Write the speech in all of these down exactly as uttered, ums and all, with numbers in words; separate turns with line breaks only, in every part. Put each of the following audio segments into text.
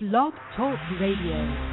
Blog Talk Radio.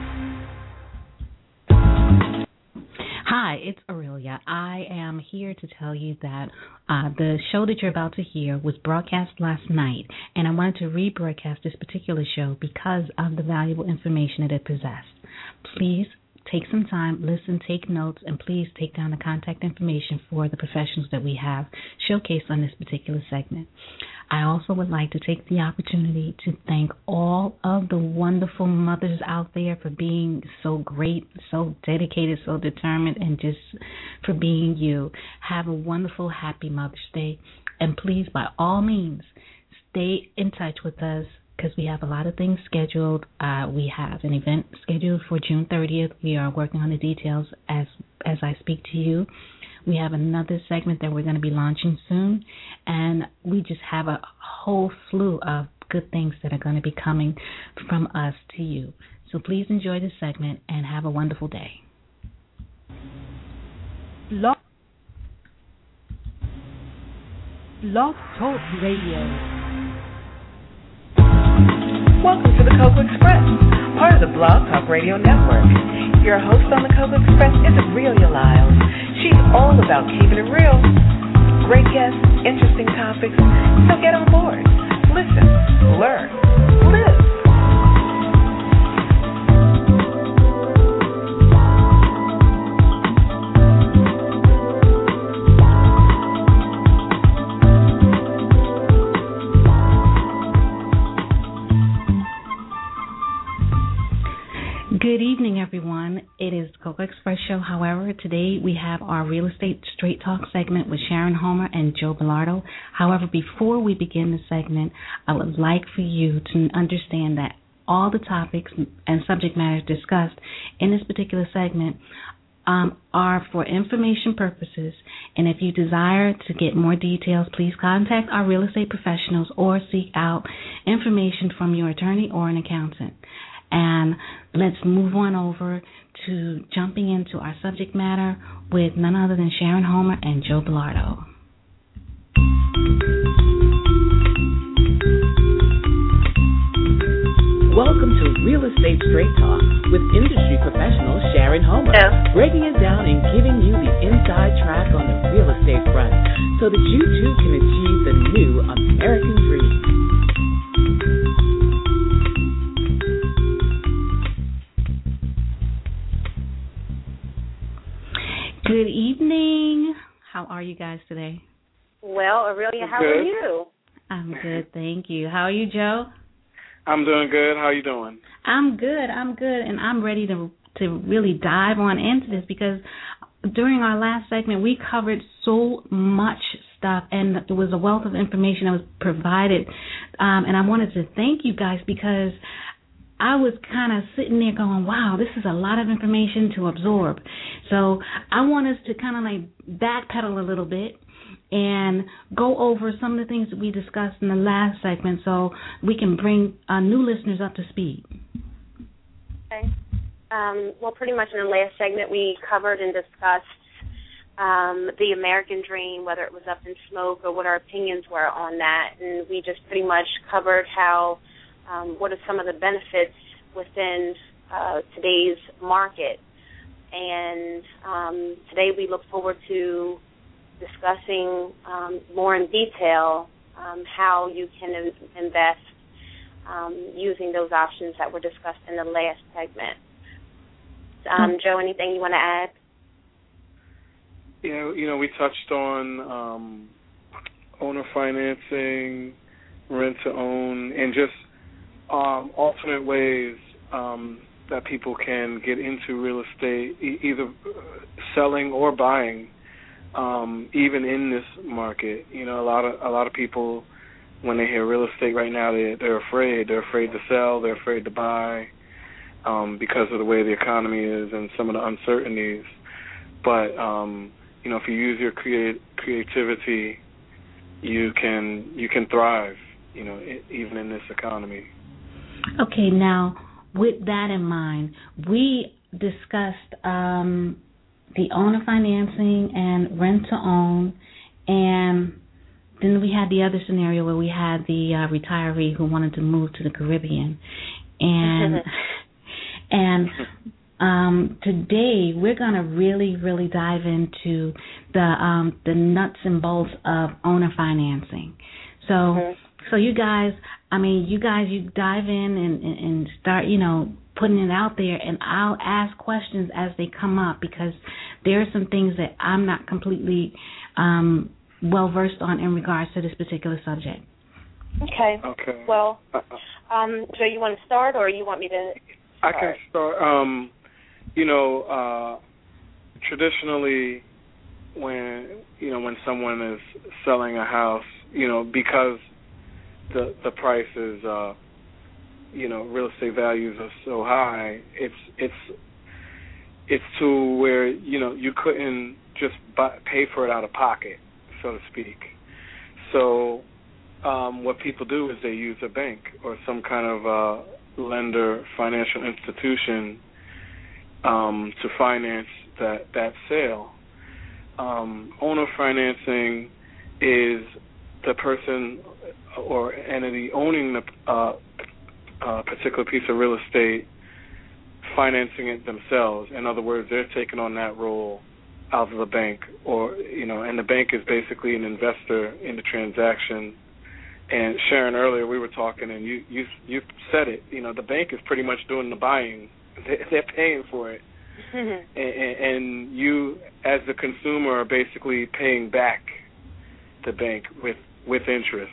Hi, it's Aurelia. I am here to tell you that uh, the show that you're about to hear was broadcast last night, and I wanted to rebroadcast this particular show because of the valuable information that it possessed. Please take some time, listen, take notes, and please take down the contact information for the professionals that we have showcased on this particular segment. I also would like to take the opportunity to thank all of the wonderful mothers out there for being so great, so dedicated, so determined, and just for being you. Have a wonderful, happy Mother's Day. And please, by all means, stay in touch with us because we have a lot of things scheduled. Uh, we have an event scheduled for June thirtieth. We are working on the details as as I speak to you. We have another segment that we're going to be launching soon, and we just have a whole slew of good things that are going to be coming from us to you. So please enjoy this segment and have a wonderful day. Blog, Blog Talk Radio.
Welcome to the Cocoa Express, part of the Blog Talk Radio Network. Your host on the Cocoa Express is Aurelia Lyles. She's all about keeping it real. Great guests, interesting topics, so get on board. Listen, learn, live.
Good evening, everyone. It is the Cocoa Express Show. However, today we have our Real Estate Straight Talk segment with Sharon Homer and Joe Bilardo. However, before we begin the segment, I would like for you to understand that all the topics and subject matters discussed in this particular segment um, are for information purposes. And if you desire to get more details, please contact our real estate professionals or seek out information from your attorney or an accountant. And let's move on over to jumping into our subject matter with none other than Sharon Homer and Joe Bilardo.
Welcome to Real Estate Straight Talk with industry professional Sharon Homer, yeah. breaking it down and giving you the inside track on the real estate front so that you too can achieve the new American dream.
Good evening. How are you guys today?
Well, Aurelia, how are you?
I'm good, thank you. How are you, Joe?
I'm doing good. How are you doing?
I'm good. I'm good, and I'm ready to to really dive on into this because during our last segment we covered so much stuff, and there was a wealth of information that was provided, um, and I wanted to thank you guys because I was kind of sitting there going, wow, this is a lot of information to absorb. So I want us to kind of like backpedal a little bit and go over some of the things that we discussed in the last segment so we can bring uh, new listeners up to speed.
Okay. Um, well, pretty much in the last segment we covered and discussed um, the American dream, whether it was up in smoke or what our opinions were on that. And we just pretty much covered how Um, what are some of the benefits within uh, today's market. And um, today we look forward to discussing um, more in detail um, how you can invest um, using those options that were discussed in the last segment. Um, Joe, anything you want to add?
Yeah, you know, we touched on um, owner financing, rent to own, and just Um, alternate ways um, that people can get into real estate, e- either selling or buying, um, even in this market. You know, a lot of a lot of people, when they hear real estate right now, they, they're afraid. They're afraid to sell. They're afraid to buy um, because of the way the economy is and some of the uncertainties. But um, you know, if you use your create, creativity, you can you can thrive. You know, even in this economy.
Okay, now, with that in mind, we discussed um, the owner financing and rent-to-own, and then we had the other scenario where we had the uh, retiree who wanted to move to the Caribbean. and and um, today we're going to really, really dive into the um, the nuts and bolts of owner financing. So, mm-hmm. so you guys, I mean, you guys, you dive in and, and, and start, you know, putting it out there, and I'll ask questions as they come up because there are some things that I'm not completely um, well versed on in regards to this particular subject.
Okay.
Okay.
Well, um, so you want to start, or you want me to start?
I can start. Um, you know, uh, traditionally, when you know when someone is selling a house, you know, because the the price is, uh, you know, real estate values are so high, it's it's it's to where you know you couldn't just buy, pay for it out of pocket, so to speak. So um, what people do is they use a bank or some kind of uh, lender, financial institution um, to finance that that sale. Um, owner financing is the person or entity owning the uh, uh, particular piece of real estate, financing it themselves. In other words, they're taking on that role out of the bank, or you know, and the bank is basically an investor in the transaction. And Sharon, earlier we were talking, and you you you said it. You know, the bank is pretty much doing the buying; they're paying for it. and, and you, as the consumer, are basically paying back the bank with with interest.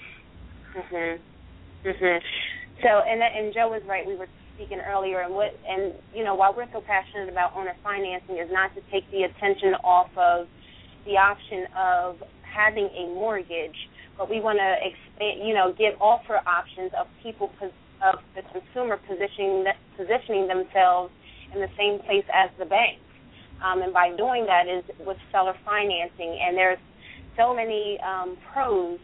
Mhm. Mhm. So, and that, and Joe was right. We were speaking earlier, and what, and you know, why we're so passionate about owner financing is not to take the attention off of the option of having a mortgage, but we want to expand, you know, give offer options of people, of the consumer positioning positioning themselves in the same place as the bank. Um, and by doing that is with seller financing. And there's so many um, pros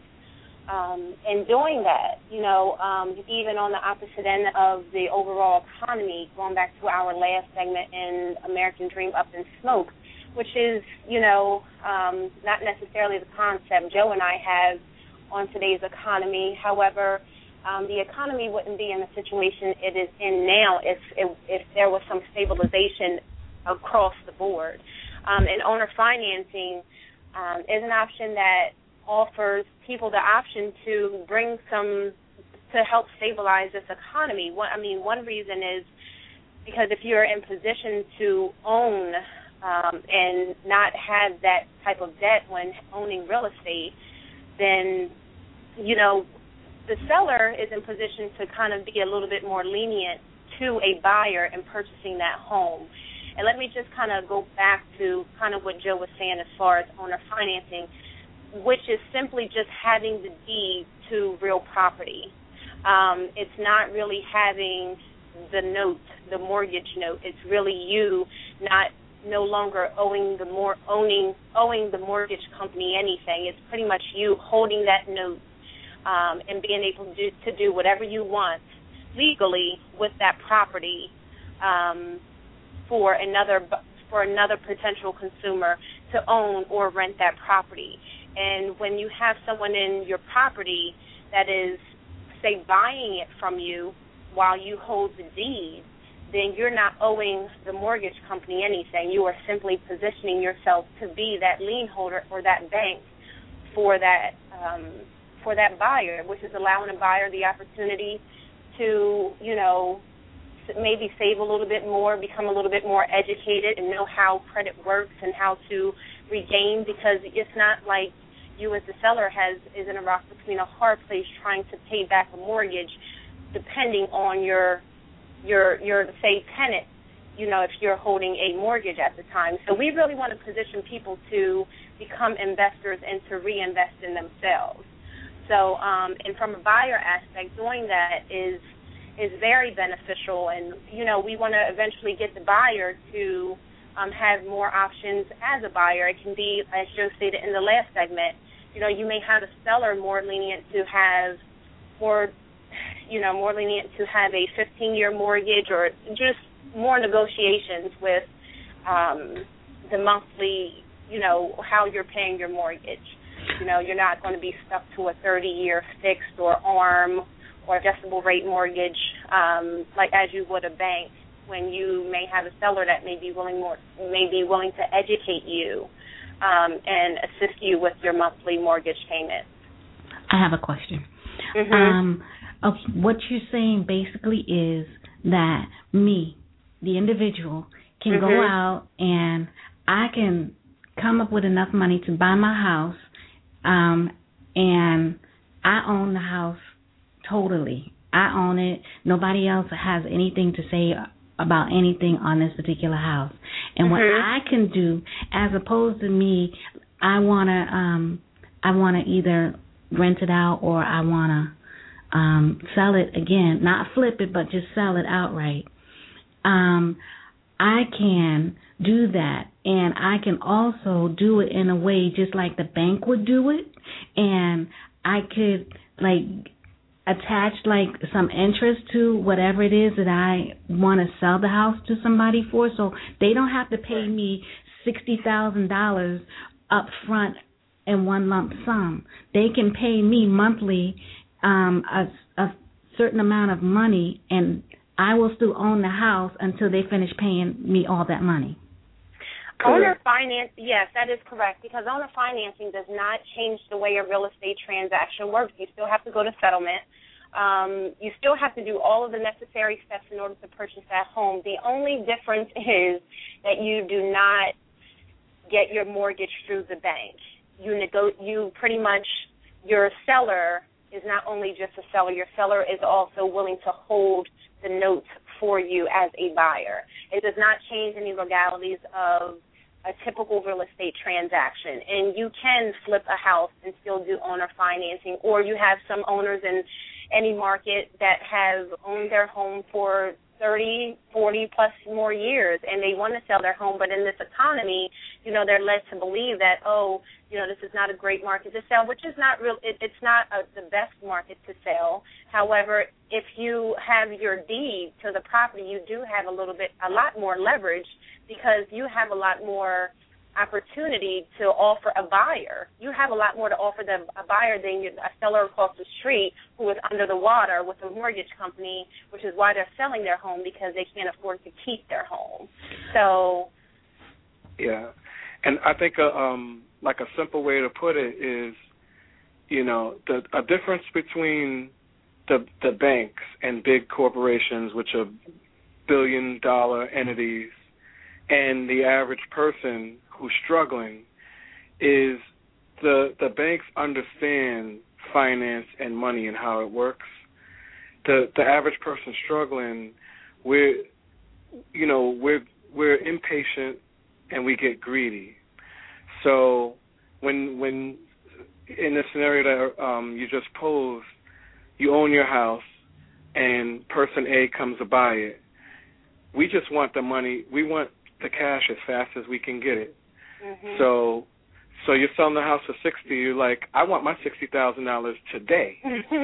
um, in doing that, you know, um, even on the opposite end of the overall economy, going back to our last segment in American Dream Up in Smoke, which is, you know, um, not necessarily the concept Joe and I have on today's economy. However, Um, the economy wouldn't be in the situation it is in now if if, if there was some stabilization across the board. Um, and owner financing um, is an option that offers people the option to bring some, to help stabilize this economy. One, I mean, one reason is because if you're in position to own um, and not have that type of debt when owning real estate, then, you know, the seller is in position to kind of be a little bit more lenient to a buyer in purchasing that home. And let me just kind of go back to kind of what Joe was saying as far as owner financing, which is simply just having the deed to real property. Um, it's not really having the note, the mortgage note. It's really you not no longer owing the more owning owing the mortgage company anything. It's pretty much you holding that note. Um, and being able to do, to do whatever you want legally with that property um, for another for another potential consumer to own or rent that property. And when you have someone in your property that is, say, buying it from you while you hold the deed, then you're not owing the mortgage company anything. You are simply positioning yourself to be that lien holder or that bank for that um for that buyer, which is allowing a buyer the opportunity to, you know, maybe save a little bit more, become a little bit more educated and know how credit works and how to regain, because it's not like you as the seller has is in a rock between a hard place trying to pay back a mortgage depending on your, your, your say, tenant, you know, if you're holding a mortgage at the time. So we really want to position people to become investors and to reinvest in themselves. So, um, and from a buyer aspect, doing that is is very beneficial. And, you know, we want to eventually get the buyer to um, have more options as a buyer. It can be, as Joe stated in the last segment, you know, you may have a seller more lenient to have more, you know, more lenient to have a fifteen-year mortgage, or just more negotiations with um, the monthly, you know, how you're paying your mortgage. You know, you're not going to be stuck to a thirty-year fixed or ARM or adjustable rate mortgage, um, like as you would a bank, when you may have a seller that may be willing more, may be willing to educate you um, and assist you with your monthly mortgage payment.
I have a question.
Mm-hmm.
Um, okay, what you're saying basically is that me, the individual, can
mm-hmm.
go out and I can come up with enough money to buy my house, um, and I own the house totally. I own it. Nobody else has anything to say about anything on this particular house. And
mm-hmm.
what I can do, as opposed to me, I wanna, um, I wanna either rent it out or I wanna um, sell it again, not flip it, but just sell it outright. Um, I can do that, and I can also do it in a way just like the bank would do it, and I could like attach like some interest to whatever it is that I want to sell the house to somebody for, so they don't have to pay me sixty thousand dollars up front in one lump sum. They can pay me monthly um, a, a certain amount of money, and I will still own the house until they finish paying me all that money.
Owner finance, yes, that is correct, because owner financing does not change the way a real estate transaction works. You still have to go to settlement. Um, you still have to do all of the necessary steps in order to purchase that home. The only difference is that you do not get your mortgage through the bank. You nego- you pretty much, your seller is not only just a seller, your seller is also willing to hold the notes for you as a buyer. It does not change any legalities of a typical real estate transaction. And you can flip a house and still do owner financing, or you have some owners in any market that have owned their home for thirty, forty plus more years, and they want to sell their home, but in this economy, you know, they're led to believe that, oh, you know, this is not a great market to sell, which is not real. It, it's not a, the best market to sell. However, if you have your deed to the property, you do have a little bit, a lot more leverage, because you have a lot more opportunity to offer a buyer. You have a lot more to offer them, a buyer than a seller across the street who is under the water with a mortgage company, which is why they're selling their home, because they can't afford to keep their home. So,
yeah, and I think a, um, like a simple way to put it is, you know, the a difference between the the banks and big corporations, which are billion dollar entities, and the average person who's struggling, is the the banks understand finance and money and how it works. The the average person struggling, we're you know we're we're impatient and we get greedy. So when when in the scenario that um, you just posed, you own your house and person A comes to buy it. We just want the money. We want the cash as fast as we can get it.
mm-hmm.
So, so you're selling the house for sixty. You're like, I want my sixty thousand dollars today.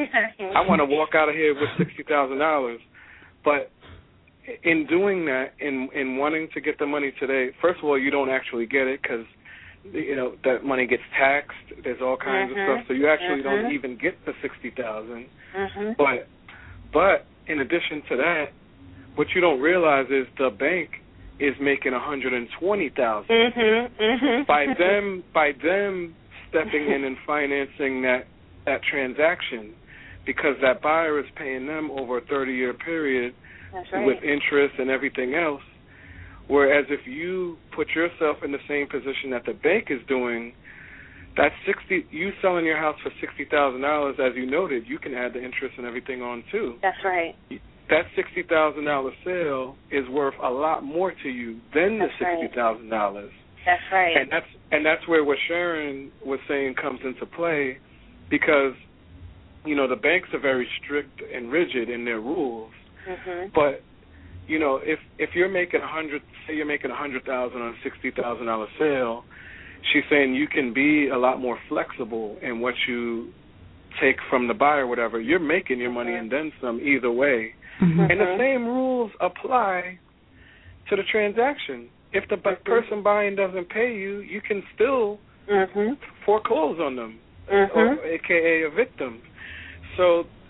I want to walk out of here with sixty thousand dollars. But in doing that, in in wanting to get the money today, first of all, you don't actually get it because you know that money gets taxed. There's all kinds
mm-hmm.
of stuff, so you actually
mm-hmm.
don't even get the sixty thousand.
Mm-hmm.
But but in addition to that, what you don't realize is the bank is making one hundred twenty thousand dollars
mm-hmm, mm-hmm.
by them by them stepping in and financing that that transaction, because that buyer is paying them over a thirty-year period
That's right.
with interest and everything else. Whereas if you put yourself in the same position that the bank is doing, that's sixty. You selling your house for sixty thousand dollars, as you noted, you can add the interest and everything on too.
That's right.
That sixty thousand dollar sale is worth a lot more to you than the sixty thousand dollars.
That's right.
And that's and that's where what Sharon was saying comes into play, because you know the banks are very strict and rigid in their rules.
Mm-hmm.
But you know if if you're making a hundred, say you're making a hundred thousand on a sixty thousand dollar sale, she's saying you can be a lot more flexible in what you take from the buyer, whatever. You're making your money and then some either way.
Mm-hmm.
And the same rules apply to the transaction. If the mm-hmm. person buying doesn't pay you, you can still
mm-hmm.
foreclose on them,
mm-hmm.
or A K A evict them. So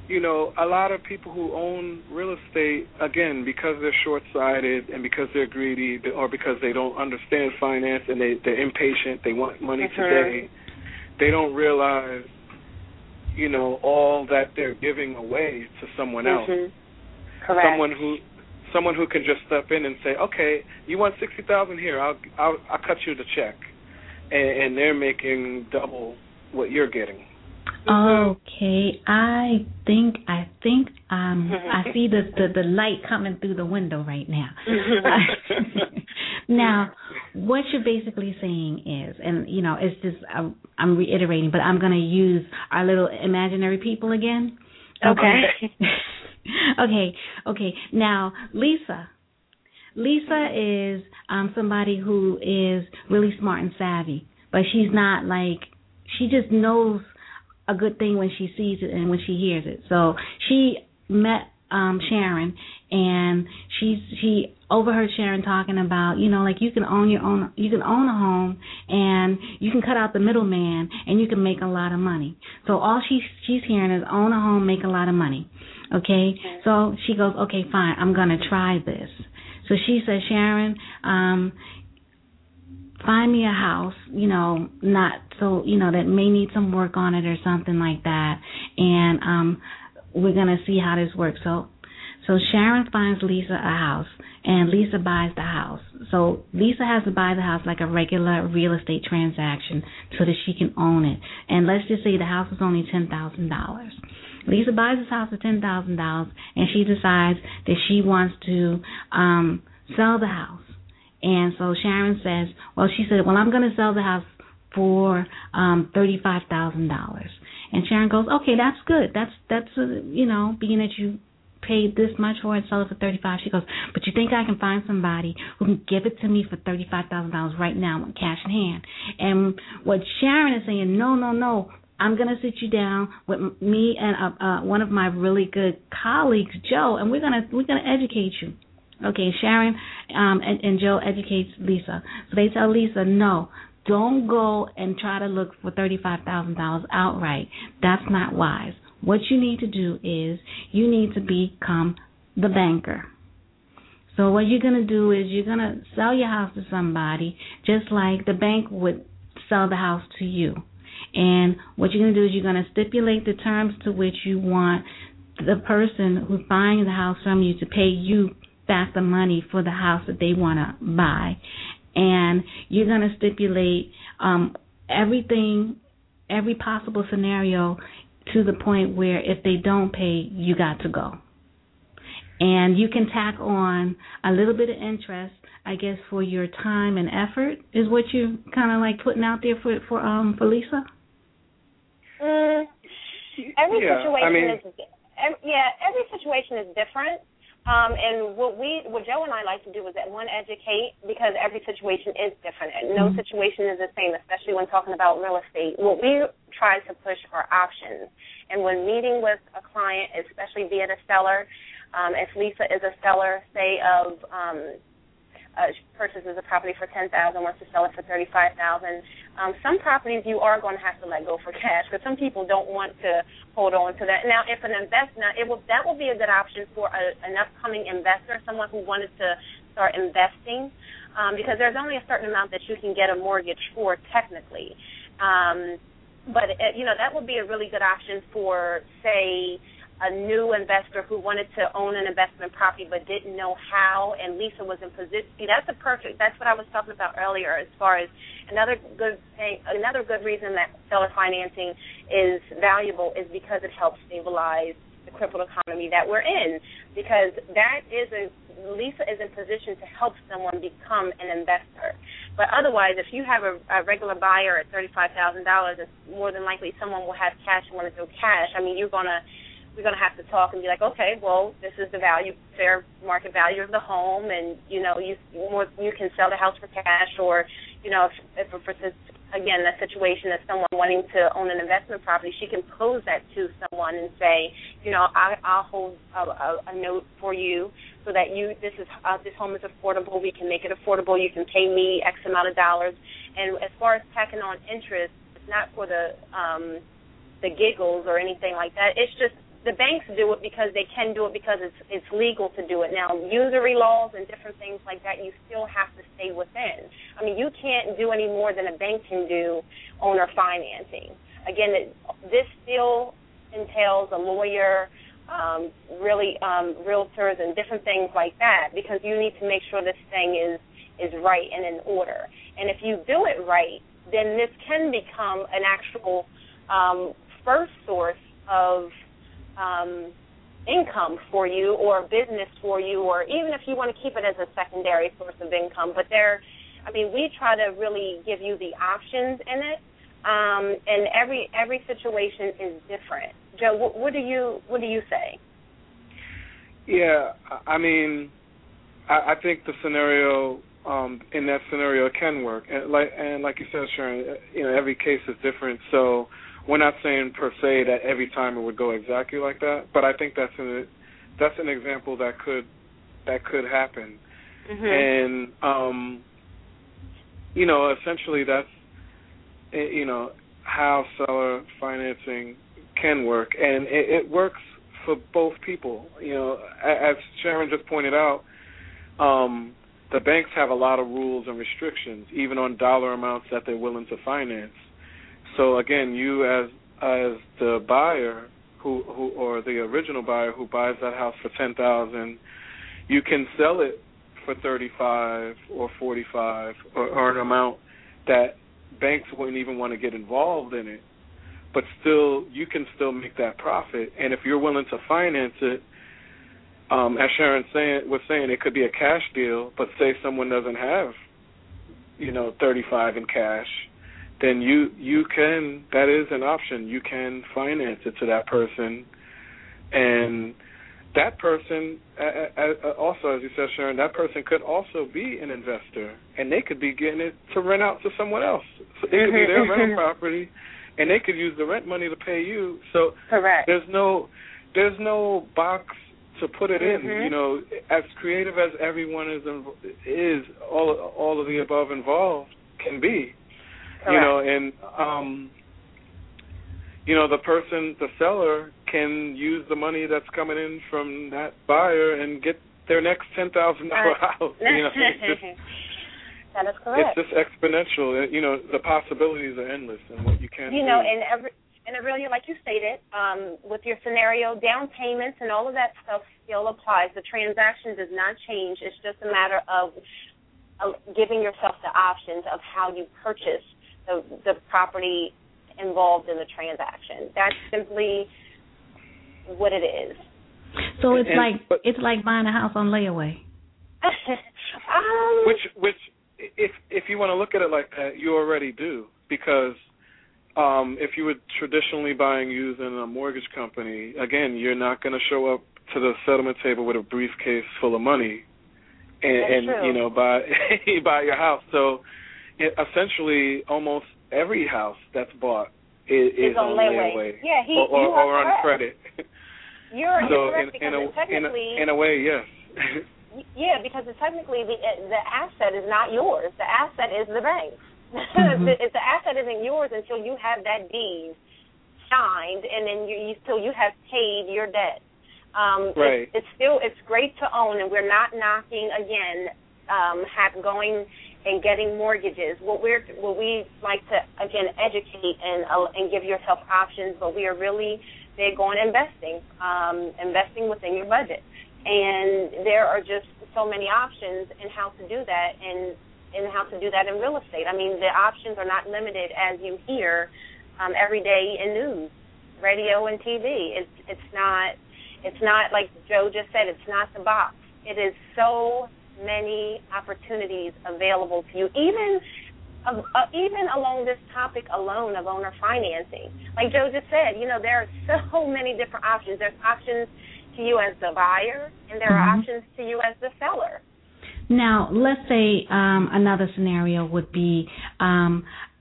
you know, a lot of people who own real estate, again, because they're short-sighted and because they're greedy or because they don't understand finance and they, they're impatient, they want money mm-hmm. today, they don't realize, you know, all that they're giving away to someone else.
Mm-hmm. Correct.
Someone who someone who can just step in and say, okay, you want sixty thousand dollars here, I'll, I'll, I'll cut you the check. And, and they're making double what you're getting.
Okay, I think I think um I see the, the the light coming through the window right now. Now, what you're basically saying is, and you know, it's just uh, I'm reiterating, but I'm going to use our little imaginary people again.
Okay.
okay. Okay. Now, Lisa. Lisa is um somebody who is really smart and savvy, but she's not like she just knows a good thing when she sees it and when she hears it. So she met um, Sharon, and she's she overheard Sharon talking about, you know, like you can own your own, you can own a home, and you can cut out the middleman, and you can make a lot of money. So all she she's hearing is own a home, make a lot of money. Okay, so she goes, okay, fine, I'm gonna try this. So she says, Sharon, um, find me a house, you know, not so, you know, that may need some work on it or something like that, and um, we're going to see how this works. So so Sharon finds Lisa a house, and Lisa buys the house. So Lisa has to buy the house like a regular real estate transaction so that she can own it. And let's just say the house is only ten thousand dollars. Lisa buys this house for ten thousand dollars, and she decides that she wants to um, sell the house. And so Sharon says, well, she said, well, I'm going to sell the house for um, thirty-five thousand dollars. And Sharon goes, okay, that's good. That's, that's uh, you know, being that you paid this much for it, sell it for thirty-five. She goes, but you think I can find somebody who can give it to me for thirty-five thousand dollars right now with cash in hand? And what Sharon is saying, no, no, no. I'm going to sit you down with me and uh, uh, one of my really good colleagues, Joe, and we're going to we're going to educate you. Okay, Sharon um, and, and Joe educates Lisa. So they tell Lisa, no, don't go and try to look for thirty-five thousand dollars outright. That's not wise. What you need to do is you need to become the banker. So what you're going to do is you're going to sell your house to somebody just like the bank would sell the house to you. And what you're going to do is you're going to stipulate the terms to which you want the person who's buying the house from you to pay you back the money for the house that they want to buy. And you're going to stipulate um, everything, every possible scenario to the point where if they don't pay, you got to go. And you can tack on a little bit of interest, I guess, for your time and effort is what you're kind of like putting out there for for um for Lisa.
Mm, every
yeah,
situation
I mean,
is every, yeah every situation is different. Um, and what we, what Joe and I like to do is that one, educate, because every situation is different. And no mm-hmm. situation is the same, especially when talking about real estate. What we try to push are options. And when meeting with a client, especially being a seller, um, if Lisa is a seller, say of um, uh, purchases a property for ten thousand dollars, wants to sell it for thirty-five thousand dollars. Um, some properties you are going to have to let go for cash because some people don't want to hold on to that. Now, if an investor, it will that will be a good option for a, an upcoming investor, someone who wanted to start investing, um, because there's only a certain amount that you can get a mortgage for technically. Um, but it, you know that would be a really good option for, say, a new investor who wanted to own an investment property but didn't know how, and Lisa was in position. See, that's a perfect. That's what I was talking about earlier. As far as another good thing, another good reason that seller financing is valuable is because it helps stabilize the crippled economy that we're in. Because that is a Lisa is in position to help someone become an investor. But otherwise, if you have a, a regular buyer at thirty-five thousand dollars, it's more than likely someone will have cash and want to throw cash. I mean, you're gonna. We're going to have to talk and be like, okay, well, this is the value, fair market value of the home, and, you know, you more, you can sell the house for cash, or, you know, if, if for instance, again, the situation of someone wanting to own an investment property, she can pose that to someone and say, you know, I, I'll hold a, a, a note for you so that you, this is uh, this home is affordable. We can make it affordable. You can pay me X amount of dollars. And as far as tacking on interest, it's not for the um, the giggles or anything like that. It's just the banks do it because they can do it because it's it's legal to do it. Now, usury laws and different things like that, you still have to stay within. I mean, you can't do any more than a bank can do owner financing. Again, it, this still entails a lawyer, um, really um, realtors and different things like that, because you need to make sure this thing is, is right and in order. And if you do it right, then this can become an actual um, first source of um, income for you, or business for you, or even if you want to keep it as a secondary source of income. But there, I mean, we try to really give you the options in it, um, and every every situation is different. Joe, what, what do you what do you say?
Yeah, I mean, I, I think the scenario um, in that scenario can work, and like and like you said, Sharon, you know, every case is different. So we're not saying per se that every time it would go exactly like that, but I think that's an that's an example that could that could happen,
mm-hmm.
and um, you know, essentially that's you know how seller financing can work, and it, it works for both people. You know, as Sharon just pointed out, um, the banks have a lot of rules and restrictions, even on dollar amounts that they're willing to finance. So again, you as as the buyer who, who or the original buyer who buys that house for ten thousand, you can sell it for thirty-five or forty-five, or, or an amount that banks wouldn't even want to get involved in it. But still, you can still make that profit. And if you're willing to finance it, um, as Sharon saying, was saying, it could be a cash deal. But say someone doesn't have, you know, thirty-five in cash, then you you can. That is an option. You can finance it to that person, and that person uh, uh, also, as you said, Sharon, that person could also be an investor, and they could be getting it to rent out to someone else. So it could be their rental property, and they could use the rent money to pay you. So
correct.
There's no there's no box to put it
mm-hmm.
in. You know, as creative as everyone is, is all all of the above involved can be.
Correct.
You know, and um, you know, the person, the seller, can use the money that's coming in from that buyer and get their next ten thousand dollar house. You know, it's just,
that is correct.
It's just exponential. You know, the possibilities are endless, and what you can.
You
do.
know, and every and Aurelia, like you stated, um, with your scenario, down payments and all of that stuff still applies. The transaction does not change. It's just a matter of uh, giving yourself the options of how you purchase the the property involved in the transaction. That's simply what it is.
So it's
and,
like
but,
it's like buying a house on layaway.
um,
which which if if you want to look at it like that, you already do, because um, if you were traditionally buying using a mortgage company, again, you're not going to show up to the settlement table with a briefcase full of money and, and you know buy buy your house. So it, essentially, almost every house that's bought is, is on layaway, layaway.
Yeah, he,
or, or,
you are
or on credit.
You're,
so
you're correct,
in,
because
in, a,
technically,
in, a, in a way, yes.
Yeah, because technically the the asset is not yours. The asset is the bank's. Mm-hmm. the, the asset isn't yours until you have that deed signed, and then you, you till you have paid your debt. Um,
right.
It's, it's still it's great to own, and we're not knocking again um, have going and getting mortgages. What we're what we like to again educate and uh, and give yourself options, but we are really big on investing, um, investing within your budget. And there are just so many options in how to do that, and and how to do that in real estate. I mean, the options are not limited, as you hear um, every day in news, radio, and T V. It's it's not it's not like Joe just said. It's not the box. It is so many opportunities available to you, even uh, uh, even along this topic alone of owner financing. Like Joe just said, you know, there are so many different options. There's options to you as the buyer, and there are mm-hmm. options to you as the seller.
Now, let's say um, another scenario would be um,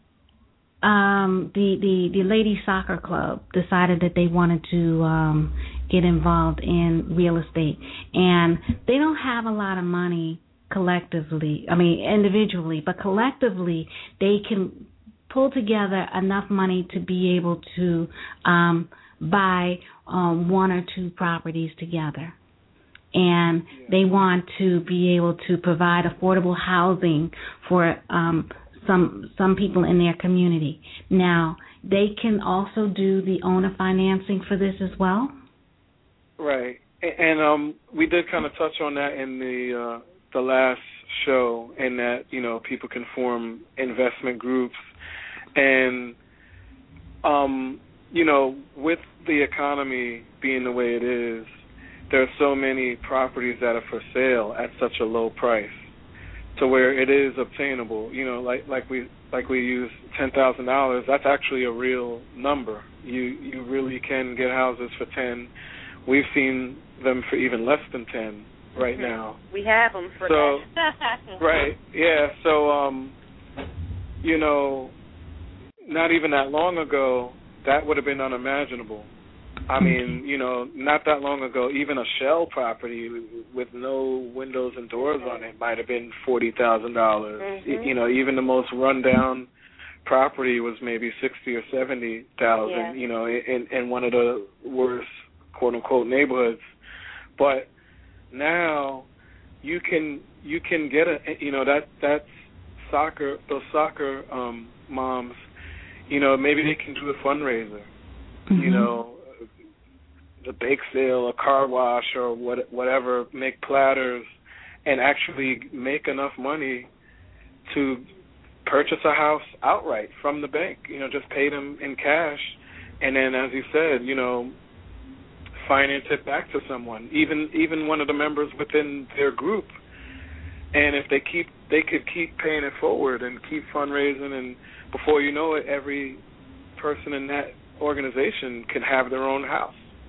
um, the, the the ladies soccer club decided that they wanted to um, get involved in real estate, and they don't have a lot of money collectively, I mean individually, but collectively they can pull together enough money to be able to um, buy um, one or two properties together. And yeah. they want to be able to provide affordable housing for um, some some people in their community. Now, they can also do the owner financing for this as well?
Right. And um, we did kind of touch on that in the uh, the last show, in that, you know, people can form investment groups. And, um, you know, with the economy being the way it is, there are so many properties that are for sale at such a low price, to where it is obtainable. You know, like like we like we use ten thousand dollars. That's actually a real number. You you really can get houses for ten. We've seen them for even less than ten right now.
We have them for
so,
that.
Right. Yeah. So, um, you know, not even that long ago, that would have been unimaginable. I mean, you know, not that long ago, even a shell property with no windows and doors on it might have been forty thousand dollars. Mm-hmm. You know, even the most rundown property was maybe sixty or seventy thousand. Yeah. You know, in in one of the worst quote unquote neighborhoods. But now you can you can get a you know that that's soccer those soccer um, moms. You know, maybe they can do a fundraiser. Mm-hmm. You know. The bake sale, a car wash, or what, whatever, make platters, and actually make enough money to purchase a house outright from the bank. You know, just pay them in cash, and then, as you said, you know, finance it back to someone, even even one of the members within their group. And if they keep, they could keep paying it forward and keep fundraising, and before you know it, every person in that organization can have their own house.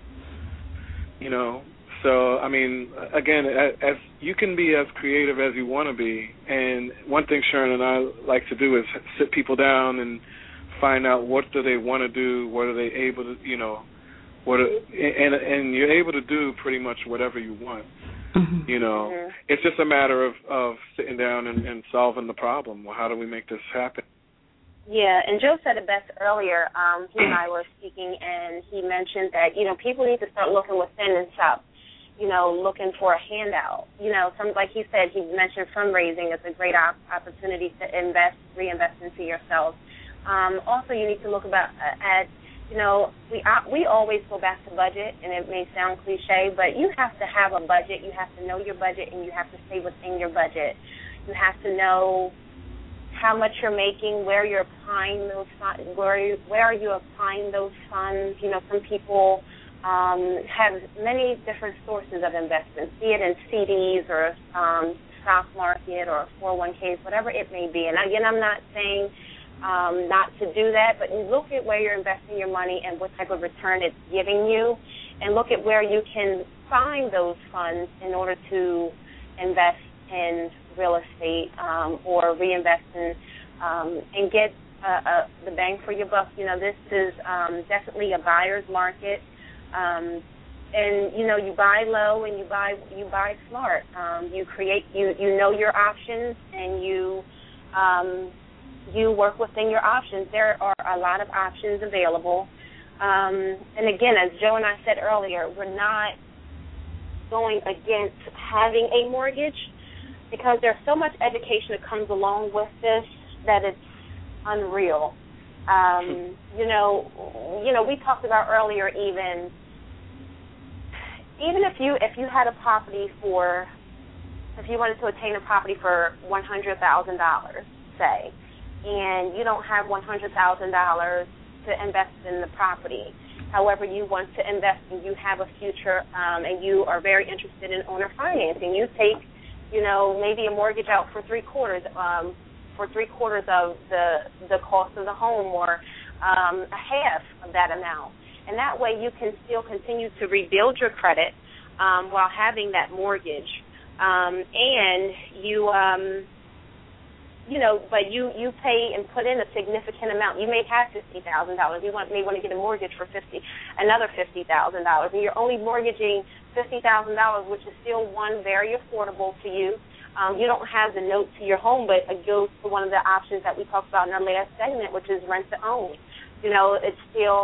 You know, so, I mean, again, as, as you can be as creative as you want to be, and one thing Sharon and I like to do is sit people down and find out what do they want to do, what are they able to, you know, what are, and and you're able to do pretty much whatever you want. Mm-hmm. You know, mm-hmm. It's just a matter of, of sitting down and, and solving the problem. Well, how do we make this happen?
Yeah, and Joe said it best earlier. Um, he and I were speaking, and he mentioned that, you know, people need to start looking within and stop, you know, looking for a handout. You know, some like he said, he mentioned fundraising is a great op- opportunity to invest, reinvest into yourself. Um, also, you need to look about uh, at, you know, we uh, we always go back to budget, and it may sound cliche, but you have to have a budget. You have to know your budget, and you have to stay within your budget. You have to know how much you're making, where you're applying those funds, where you, where are you applying those funds. You know, some people um, have many different sources of investments, be it in C Ds or um, stock market or four oh one Ks, whatever it may be. And again, I'm not saying um, not to do that, but you look at where you're investing your money and what type of return it's giving you, and look at where you can find those funds in order to invest in real estate um, or reinvest in um, and get uh, uh, the bang for your buck. You know, this is um, definitely a buyer's market, um, and you know, you buy low and you buy you buy smart. Um, you create you you know your options, and you um, you work within your options. There are a lot of options available, um, and again, as Joe and I said earlier, we're not going against having a mortgage, because there's so much education that comes along with this that it's unreal. Um, you know, you know, we talked about earlier, even even if you if you had a property for, if you wanted to obtain a property for one hundred thousand dollars, say, and you don't have one hundred thousand dollars to invest in the property. However, you want to invest and you have a future, um, and you are very interested in owner financing. You take, you know, maybe a mortgage out for three quarters, um, for three quarters of the the cost of the home, or um, a half of that amount. And that way you can still continue to rebuild your credit um, while having that mortgage. Um, and you, um, you know, but you, you pay and put in a significant amount. You may have fifty thousand dollars. You want, may want to get a mortgage for fifty, another fifty thousand dollars. And you're only mortgaging fifty thousand dollars, which is still, one, very affordable to you. Um, you don't have the note to your home, but it goes to one of the options that we talked about in our last segment, which is rent to own. You know, it's still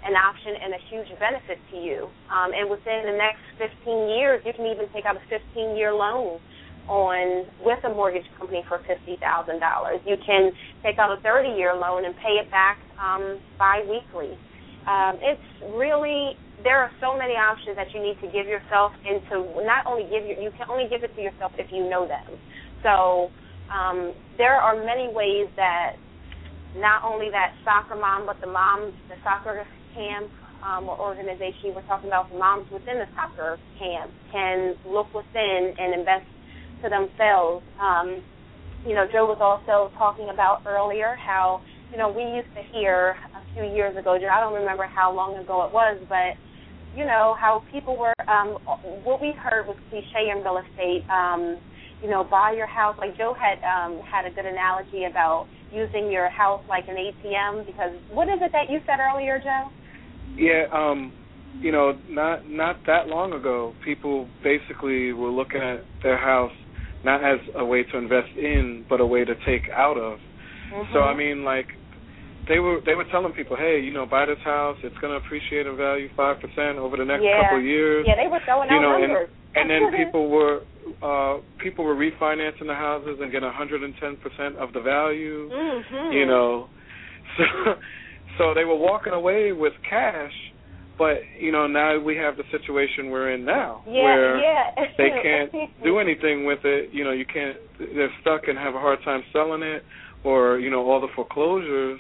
an option and a huge benefit to you. Um, and within the next fifteen years, you can even take out a fifteen-year loan on with a mortgage company for fifty thousand dollars. You can take out a thirty-year loan and pay it back um, biweekly. Um, it's really, there are so many options that you need to give yourself, and to not only give you, you can only give it to yourself if you know them. So um, there are many ways that not only that soccer mom, but the moms, the soccer camp um, or organization you were talking about, the moms within the soccer camp can look within and invest to themselves. Um, you know, Joe was also talking about earlier how, you know, we used to hear a few years ago, Joe, I don't remember how long ago it was, but, you know, how people were, um, what we heard was cliche in real estate, um, you know, buy your house. Like Joe had um, had a good analogy about using your house like an A T M, because what is it that you said earlier, Joe?
Yeah, um, you know, not not that long ago, people basically were looking at their house not as a way to invest in, but a way to take out of. Mm-hmm. So, I mean, like, they were they were telling people, hey, you know, buy this house, it's going to appreciate in value five percent over the next
yeah.
couple of years.
Yeah, they were throwing out
you know,
numbers.
And, and then people were uh, people were refinancing the houses and getting one hundred ten percent of the value.
Mm-hmm.
You know, so so they were walking away with cash, but you know now we have the situation we're in now,
yeah,
where
yeah.
they can't do anything with it. You know, you can't. They're stuck and have a hard time selling it, or you know all the foreclosures,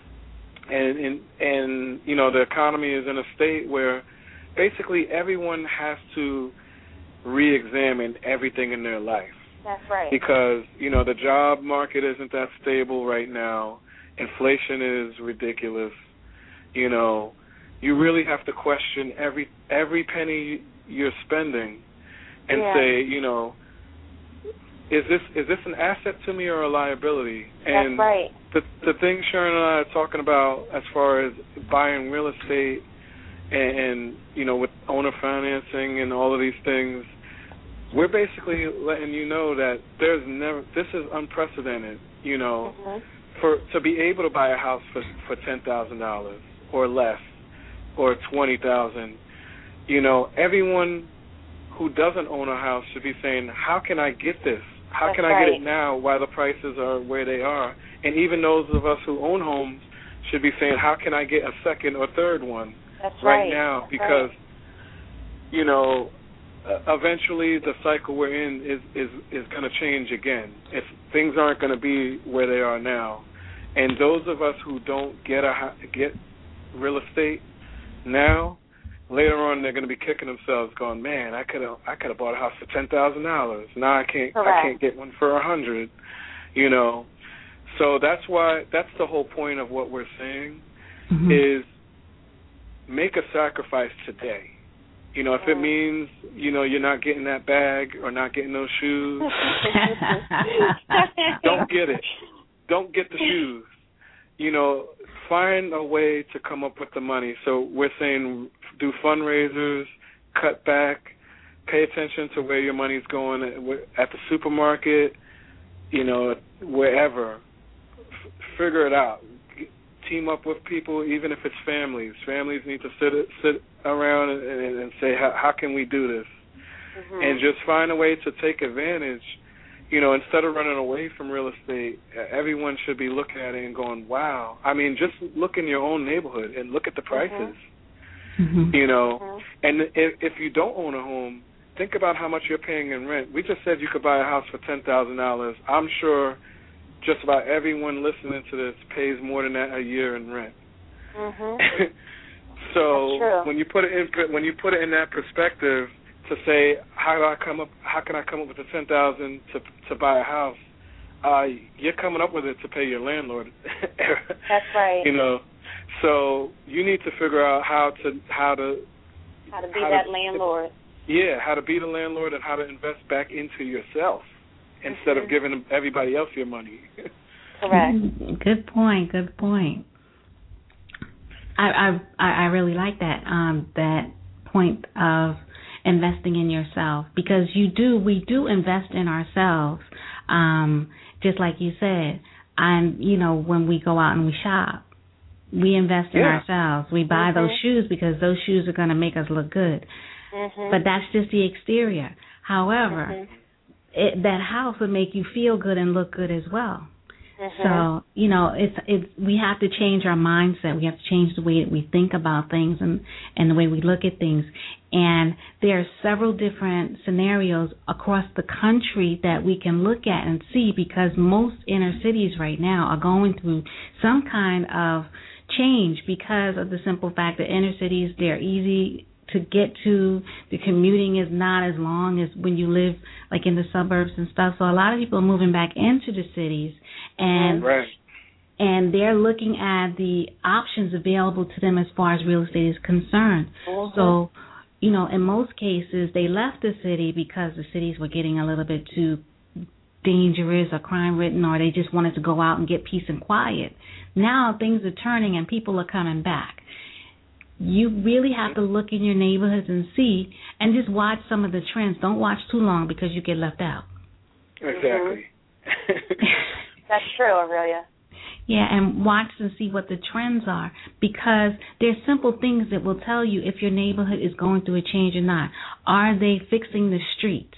and and and you know the economy is in a state where basically everyone has to re-examine everything in their life.
That's right.
Because, you know, the job market isn't that stable right now. Inflation is ridiculous. You know, you really have to question every every penny you're spending and
yeah.
say, you know, is this is this an asset to me or a liability? And
That's right.
The the thing Sharon and I are talking about as far as buying real estate and, and you know, with owner financing and all of these things, we're basically letting you know that there's never, this is unprecedented, you know,
mm-hmm.
for to be able to buy a house for for ten thousand dollars or less or twenty thousand dollars. You know, everyone who doesn't own a house should be saying, how can I get this? How
That's
can I
right.
get it now while the prices are where they are? And even those of us who own homes should be saying, how can I get a second or third one
That's
right,
right.
now?
That's
because,
right.
you know, Uh, eventually the cycle we're in is is, is going to change again. If things aren't going to be where they are now, and those of us who don't get a get real estate now, later on they're going to be kicking themselves, going, "Man, I could have I could have bought a house for ten thousand dollars. Now I can't
Correct.
I can't get one for a hundred." You know, so that's why that's the whole point of what we're saying
mm-hmm.
is make a sacrifice today. You know, if it means, you know, you're not getting that bag or not getting those shoes, don't get it. Don't get the shoes. You know, find a way to come up with the money. So we're saying do fundraisers, cut back, pay attention to where your money's going at the supermarket, you know, wherever. F- figure it out. Team up with people, even if it's families. Families need to sit sit around and, and, and say, how, how can we do this? Mm-hmm. And just find a way to take advantage. You know, instead of running away from real estate, everyone should be looking at it and going, wow. I mean, just look in your own neighborhood and look at the prices. Mm-hmm. You know, mm-hmm. and if, if you don't own a home, think about how much you're paying in rent. We just said you could buy a house for ten thousand dollars. I'm sure just about everyone listening to this pays more than that a year in rent.
Mm-hmm.
So when you put it in when you put it in that perspective, to say how do I come up how can I come up with the ten thousand to to buy a house, uh, you're coming up with it to pay your landlord.
That's right.
You know, so you need to figure out how to how to
how to be how that to, landlord.
Yeah, how to be the landlord and how to invest back into yourself. Instead of giving everybody else your money.
Correct.
Good point. Good point. I I I really like that um, that point of investing in yourself, because you do we do invest in ourselves. Um, just like you said, I'm you know when we go out and we shop, We invest in
yeah.
ourselves. We buy
mm-hmm.
those shoes because those shoes are going to make us look good.
Mm-hmm.
But that's just the exterior. However,
mm-hmm.
it, that house would make you feel good and look good as well.
Mm-hmm.
So, you know, it's it's we have to change our mindset. We have to change the way that we think about things and, and the way we look at things. And there are several different scenarios across the country that we can look at and see, because most inner cities right now are going through some kind of change because of the simple fact that inner cities, they're easy to get to. The commuting is not as long as when you live like in the suburbs and stuff. So a lot of people are moving back into the cities, and
right.
and they're looking at the options available to them as far as real estate is concerned.
Mm-hmm.
So, you know, in most cases, they left the city because the cities were getting a little bit too dangerous or crime-ridden, or they just wanted to go out and get peace and quiet. Now things are turning and people are coming back. You really have to look in your neighborhoods and see, and just watch some of the trends. Don't watch too long because you get left out.
Exactly.
That's true, Aurelia.
Yeah, and watch and see what the trends are, because there's simple things that will tell you if your neighborhood is going through a change or not. Are they fixing the streets?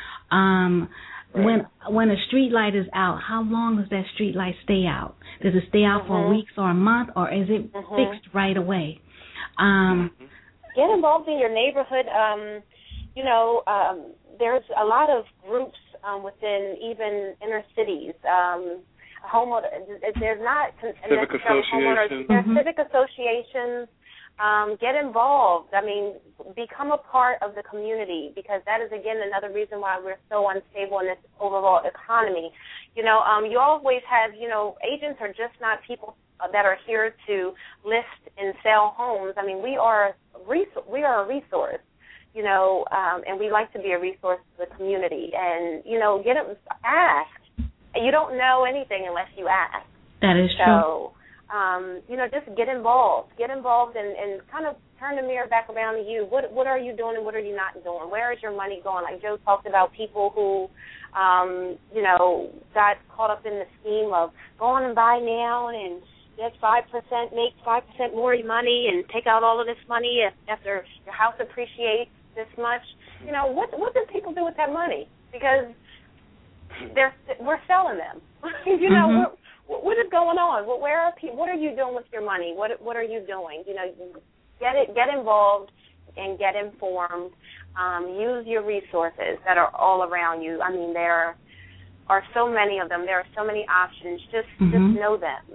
Um,
right.
When when a street light is out, how long does that street light stay out? Does it stay out
mm-hmm.
for weeks or a month, or is it
mm-hmm.
fixed right away? Um,
Get involved in your neighborhood. Um, you know, um, there's a lot of groups um, within even inner cities. Um, homeowner, there's not
civic associations.
There's
mm-hmm.
civic associations. Um, get involved. I mean, become a part of the community, because that is, again, another reason why we're so unstable in this overall economy. You know, um, you always have, you know, agents are just not people that are here to list and sell homes. I mean, we are res- we are a resource, you know, um, and we like to be a resource to the community. And, you know, get it, ask. You don't know anything unless you ask.
That is
so,
true.
So, um, you know, just get involved. Get involved and, and kind of turn the mirror back around to you. What what are you doing and what are you not doing? Where is your money going? Like Joe talked about people who, um, you know, got caught up in the scheme of go on and buy now and get five percent, make five percent more money and take out all of this money after your house appreciates this much. You know, what what do people do with that money? Because they're we're selling them. you know,
mm-hmm.
what, what is going on? What, where are people, what are you doing with your money? What what are you doing? You know, get it, get involved and get informed. Um, use your resources that are all around you. I mean, there are so many of them. There are so many options. Just
mm-hmm.
just know them.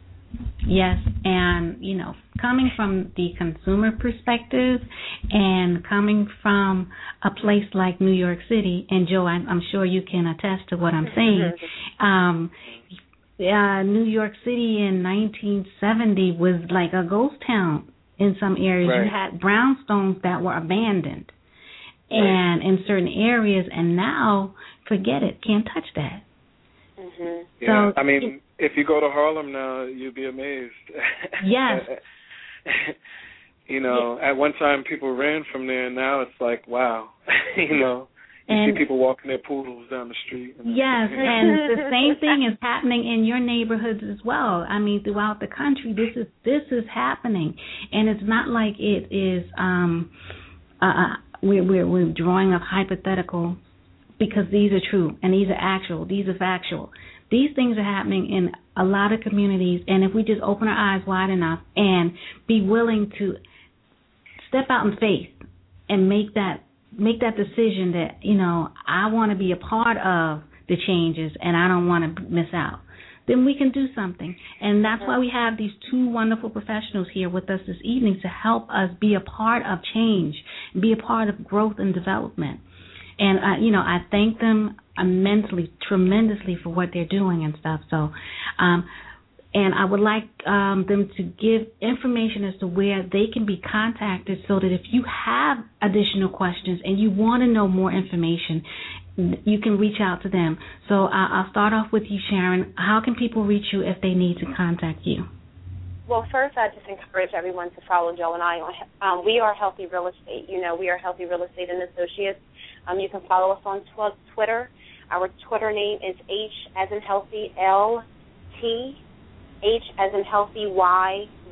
Yes, and, you know, coming from the consumer perspective and coming from a place like New York City, and Joe, I'm, I'm sure you can attest to what I'm saying, um, uh, New York City in nineteen seventy was like a ghost town in some areas.
Right.
You had brownstones that were abandoned
right.
and in certain areas, and now, forget it, can't touch that.
Mm-hmm.
Yeah,
so,
I mean, if you go to Harlem now, you'll be amazed.
Yes.
you know, yeah. At one time people ran from there, and now it's like, wow. you know, you
and,
see people walking their poodles down the street. And
yes, and the same thing is happening in your neighborhoods as well. I mean, throughout the country, this is this is happening, and it's not like it is. Um, uh, we're we're we're drawing up hypothetical, because these are true and these are actual. These are factual. These things are happening in a lot of communities, and if we just open our eyes wide enough and be willing to step out in faith and make that make that decision that, you know, I want to be a part of the changes and I don't want to miss out, then we can do something. And that's why we have these two wonderful professionals here with us this evening to help us be a part of change, be a part of growth and development. And, I, you know, I thank them immensely, tremendously for what they're doing and stuff. So, um, and I would like um, them to give information as to where they can be contacted, so that if you have additional questions and you want to know more information, you can reach out to them. So uh, I'll start off with you, Sharon. How can people reach you if they need to contact you?
Well, first, I just encourage everyone to follow Joe and I. Um, we are Healthy Real Estate. You know, we are Healthy Real Estate and Associates. Um, you can follow us on tw- Twitter. Our Twitter name is H as in healthy, L T, H as in healthy, Y,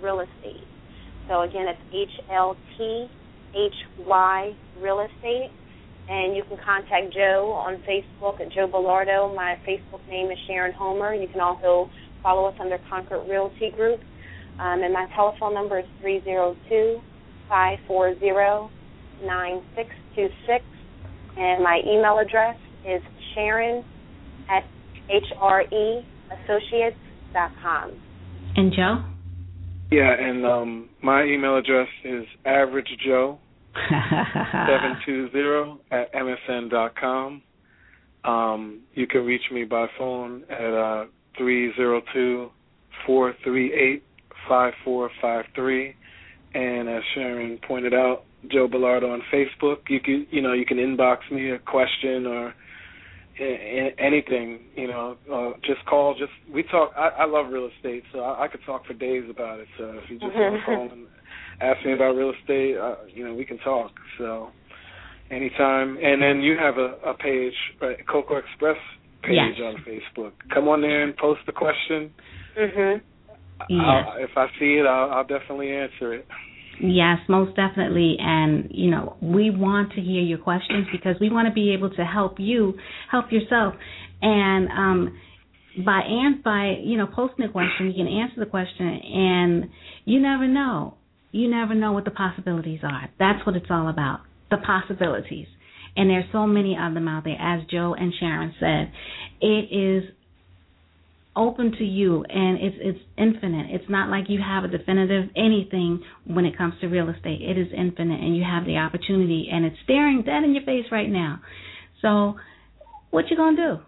Real Estate. So again, it's H L T H Y Real Estate. And you can contact Joe on Facebook at Joe Bellardo. My Facebook name is Sharon Homer. You can also follow us under Concord Realty Group. Um, and my telephone number is three oh two, five four zero, nine six two six. And my email address is Sharon at H R E Associates dot com.
And Joe?
Yeah, and um, my email address is averagejoe seven two zero at M S N dot com. Um, you can reach me by phone at uh, three oh two, four three eight, five four five three. And as Sharon pointed out, Joe Bellardo on Facebook. You can, you know, you can inbox me a question or anything. You know, uh, just call. Just we talk. I, I love real estate, so I, I could talk for days about it. So if you just want to call and ask me about real estate, uh, you know, we can talk. So anytime. And then you have a, a page, right, Cocoa Express page
yes.
on Facebook. Come on there and post the question.
Mhm.
Yes.
If I see it, I'll, I'll definitely answer it.
Yes, most definitely. And, you know, we want to hear your questions because we want to be able to help you, help yourself. And um, by, and by, you know, posting a question, you can answer the question, and you never know. You never know what the possibilities are. That's what it's all about, the possibilities. And there's so many of them out there. As Joe and Sharon said, it is open to you, and it's it's infinite. It's not like you have a definitive anything when it comes to real estate. It is infinite, and you have the opportunity, and it's staring dead in your face right now. So what you gonna do?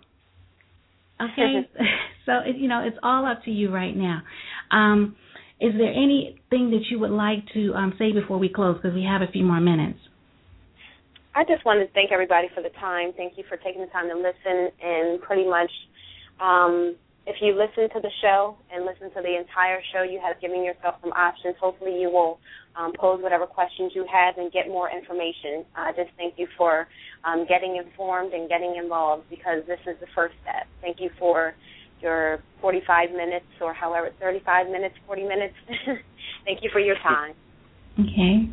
Okay, so it, you know, it's all up to you right now. Um, is there anything that you would like to um, say before we close? Because we have a few more minutes.
I just wanted to thank everybody for the time. Thank you for taking the time to listen, and pretty much. Um, If you listen to the show and listen to the entire show, you have given yourself some options. Hopefully you will um, pose whatever questions you have and get more information. I uh, just thank you for um, getting informed and getting involved, because this is the first step. Thank you for your forty-five minutes or however, thirty-five minutes, forty minutes. Thank you for your time.
Okay.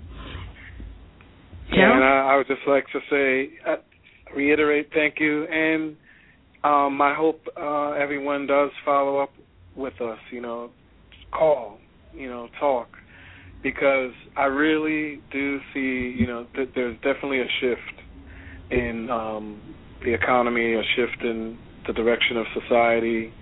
Joe?
Yeah, and I, I would just like to say, uh, reiterate thank you, and Um, I hope uh, everyone does follow up with us, you know, call, you know, talk, because I really do see, you know, that there's definitely a shift in um, the economy, a shift in the direction of society,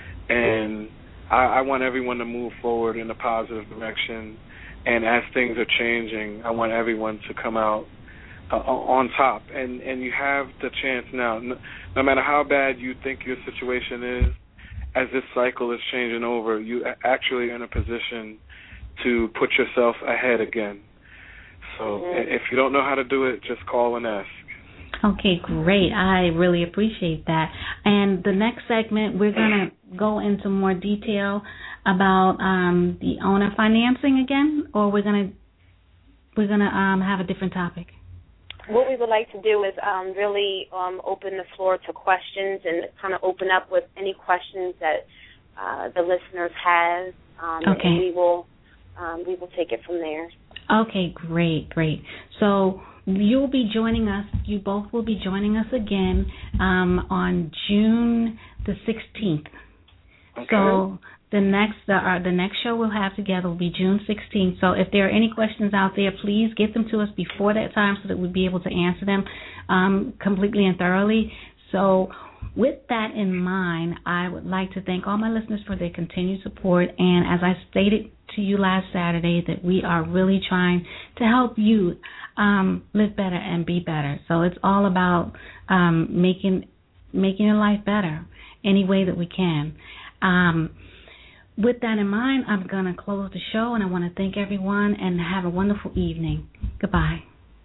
and I, I want everyone to move forward in a positive direction, and as things are changing, I want everyone to come out Uh, on top, and, and you have the chance now, no, no matter how bad you think your situation is, as this cycle is changing over, you actually are in a position to put yourself ahead again. So mm-hmm. if you don't know how to do it, just call and ask.
Okay, great. I really appreciate that. And the next segment, we're going to go into more detail about um, the owner financing again, or we're going to we're going to um, have a different topic.
What we would like to do is um, really um, open the floor to questions and kind of open up with any questions that uh, the listeners have. Um,
okay.
And we will um, we will take it from there.
Okay, great, great. So you'll be joining us. You both will be joining us again um, on June the sixteenth.
Okay.
So the next the, uh, the next show we'll have together will be June sixteenth. So if there are any questions out there, please get them to us before that time so that we'll be able to answer them um, completely and thoroughly. So with that in mind, I would like to thank all my listeners for their continued support. And as I stated to you last Saturday, that we are really trying to help you um, live better and be better. So it's all about um, making making your life better any way that we can. Um, With that in mind, I'm going to close the show, and I want to thank everyone and have a wonderful evening. Goodbye.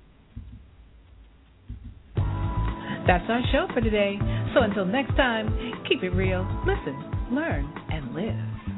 That's our show for today. So until next time, keep it real, listen, learn, and live.